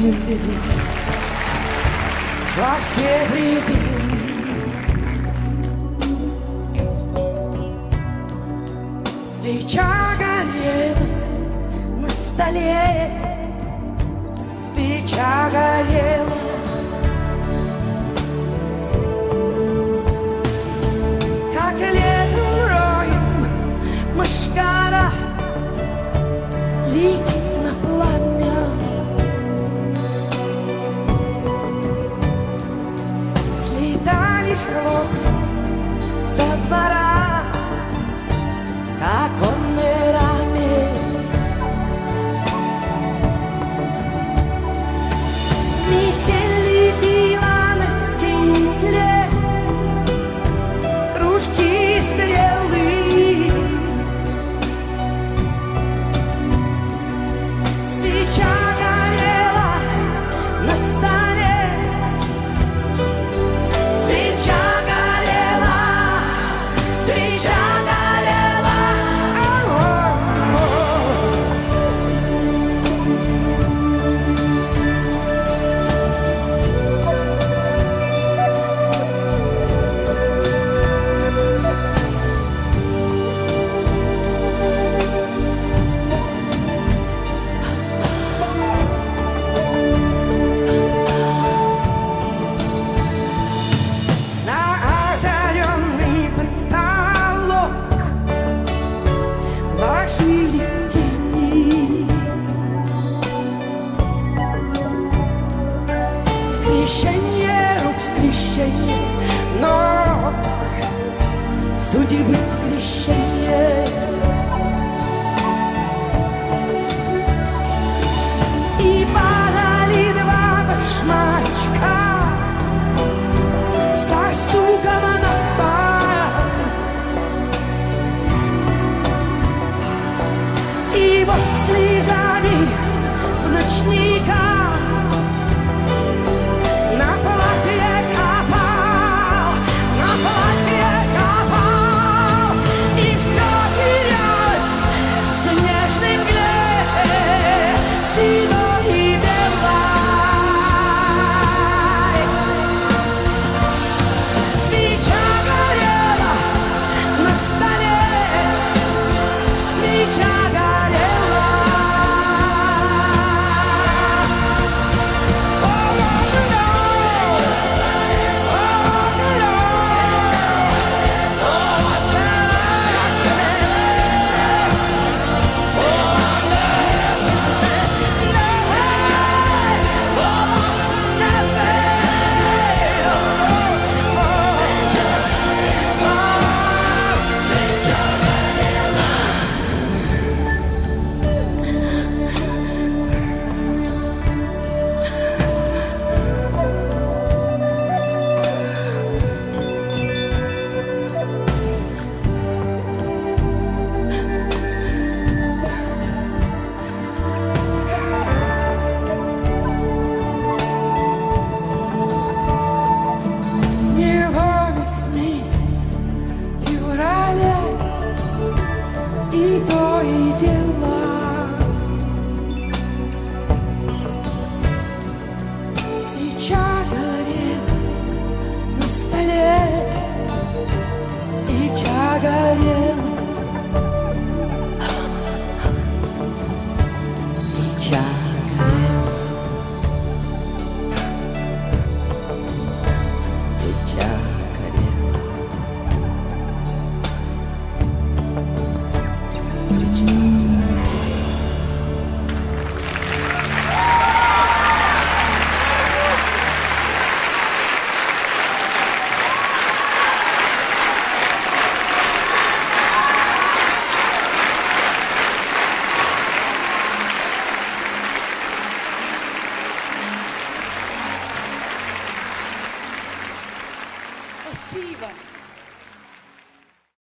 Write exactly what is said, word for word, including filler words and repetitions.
пыли во все пределы. Свеча горела на столе, свеча горела. Как летом роем мошкара летит на пламя. Слетались хлопья со двора, как конные раме. Метель била на стекле, кружки и стрелы. Свеча горела на столе, свеча горела, свеча. Скрещение рук, скрещение ног, судьбы скрещение. И падали два башмачка со стуком на пол, и воск слезами с ночника и то и дела. Свеча горела на столе, свеча горела, свеча горела, свеча горела. Спасибо.